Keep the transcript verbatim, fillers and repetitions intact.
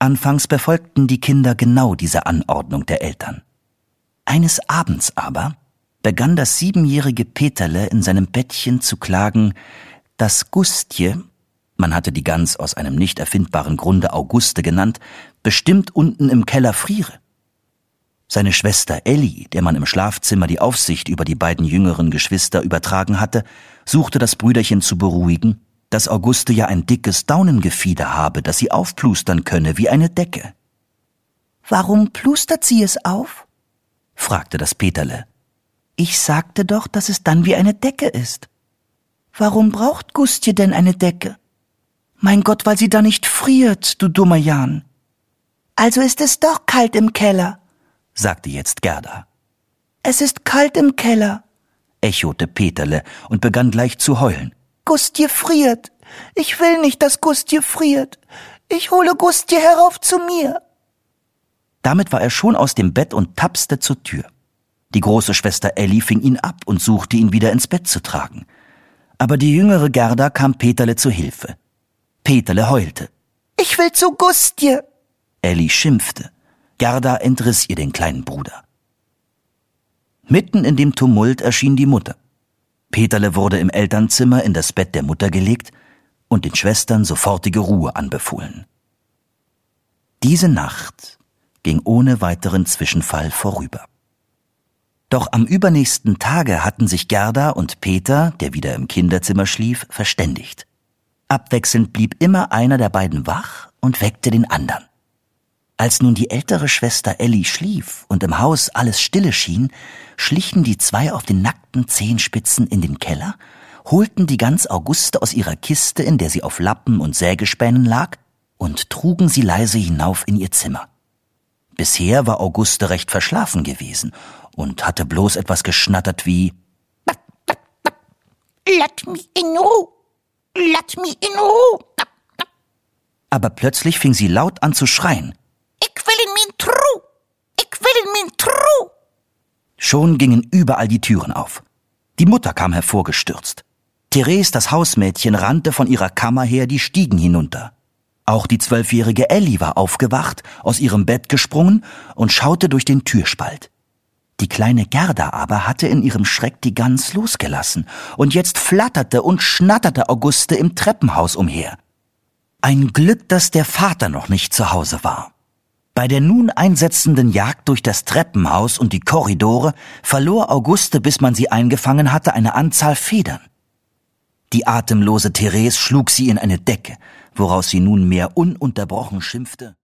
Anfangs befolgten die Kinder genau diese Anordnung der Eltern. Eines Abends aber begann das siebenjährige Peterle in seinem Bettchen zu klagen, dass Gustje, man hatte die Gans aus einem nicht erfindbaren Grunde Auguste genannt, bestimmt unten im Keller friere. Seine Schwester Elli, der man im Schlafzimmer die Aufsicht über die beiden jüngeren Geschwister übertragen hatte, suchte das Brüderchen zu beruhigen, dass Auguste ja ein dickes Daunengefieder habe, das sie aufplustern könne wie eine Decke. »Warum plustert sie es auf?« fragte das Peterle. »Ich sagte doch, dass es dann wie eine Decke ist.« »Warum braucht Gustje denn eine Decke?« »Mein Gott, weil sie da nicht friert, du dummer Jan.« »Also ist es doch kalt im Keller«, sagte jetzt Gerda. »Es ist kalt im Keller«, echote Peterle und begann gleich zu heulen. »Gustje friert. Ich will nicht, dass Gustje friert. Ich hole Gustje herauf zu mir.« Damit war er schon aus dem Bett und tapste zur Tür. Die große Schwester Elli fing ihn ab und suchte, ihn wieder ins Bett zu tragen. Aber die jüngere Gerda kam Peterle zu Hilfe. Peterle heulte. »Ich will zu Gustje!« Elli schimpfte. Gerda entriss ihr den kleinen Bruder. Mitten in dem Tumult erschien die Mutter. Peterle wurde im Elternzimmer in das Bett der Mutter gelegt und den Schwestern sofortige Ruhe anbefohlen. Diese Nacht ging ohne weiteren Zwischenfall vorüber. Doch am übernächsten Tage hatten sich Gerda und Peter, der wieder im Kinderzimmer schlief, verständigt. Abwechselnd blieb immer einer der beiden wach und weckte den anderen. Als nun die ältere Schwester Elli schlief und im Haus alles stille schien, schlichen die zwei auf den nackten Zehenspitzen in den Keller, holten die Gans Auguste aus ihrer Kiste, in der sie auf Lappen und Sägespänen lag, und trugen sie leise hinauf in ihr Zimmer. Bisher war Auguste recht verschlafen gewesen und hatte bloß etwas geschnattert wie »Lass mich in Ruhe! Lass mich in Ruhe!« Aber plötzlich fing sie laut an zu schreien. »Ich will in min Truh! Ich will in min Truh!« Schon gingen überall die Türen auf. Die Mutter kam hervorgestürzt. Therese, das Hausmädchen, rannte von ihrer Kammer her die Stiegen hinunter. Auch die zwölfjährige Elli war aufgewacht, aus ihrem Bett gesprungen und schaute durch den Türspalt. Die kleine Gerda aber hatte in ihrem Schreck die Gans losgelassen, und jetzt flatterte und schnatterte Auguste im Treppenhaus umher. Ein Glück, dass der Vater noch nicht zu Hause war. Bei der nun einsetzenden Jagd durch das Treppenhaus und die Korridore verlor Auguste, bis man sie eingefangen hatte, eine Anzahl Federn. Die atemlose Therese schlug sie in eine Decke, woraus sie nunmehr ununterbrochen schimpfte.